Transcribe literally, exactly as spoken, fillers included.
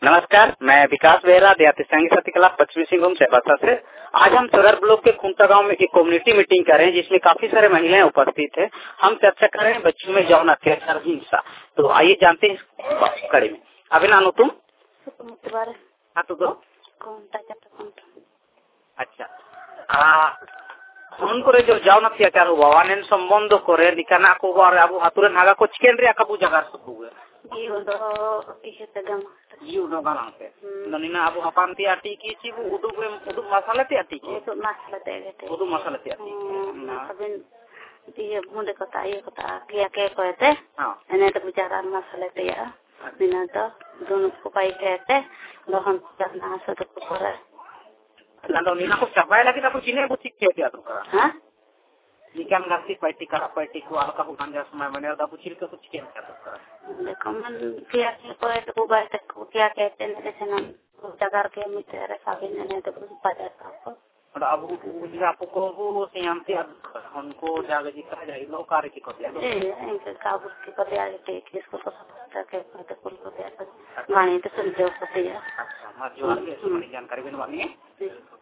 नमस्कार, मैं विकास बेहरा, देहाती संघ साथी क्लब पश्चिमी सिंहभूम सेवासा से। आज हम सोरर ब्लॉक के खुंटा गांव में एक कम्युनिटी मीटिंग कर रहे हैं जिसमें काफी सारे महिलाएं उपस्थित हैं। हम चर्चा कर रहे हैं बच्चों में यौन अत्याचार हिंसा। तो आइए जानते हैं इस कड़ी में। अभी नानो तुम हाँ तो दो अच्छा उनको जो यौन अत्याचार हुआ वाने संबंध करे निकाना को बार अब हाथुरन हागा को चिकन रे का पूजा कर सकूगे Iyo do ihe tegam. Iyo do galante. Nanina abu hapan ti ati ki si bu udu udu masala ti ati ki. Udu masala ti ati. Udu masala ti ati. Na abin dia munde kota iyo kota kia ke ko ete. Ene to bicara masala ti ya. Bina to dono ko pai ke ete. Lohan karna sa to ko kore. Lando nina ko sabai lagi ta ko chine ko ठीक किया तो करा. हाँ? निकाम गाती party करा party को आका को गंजा समय मैंने दा पूछिल के कुछ किया तो करा. देखो मन क्या को ete ko बात को क्या कहते हैं जैसे ना जगह के मित्र साबिन ने तो कुछ पता था और अब वो आपको वो से हम से उनको जागे जी कहा जाए लो कार्य की को दिया इनके काबू की को दिया के किसको तो पता के तो कुल को दिया गाने तो सुन जो को दिया अच्छा मैं जो आगे जानकारी बनवानी है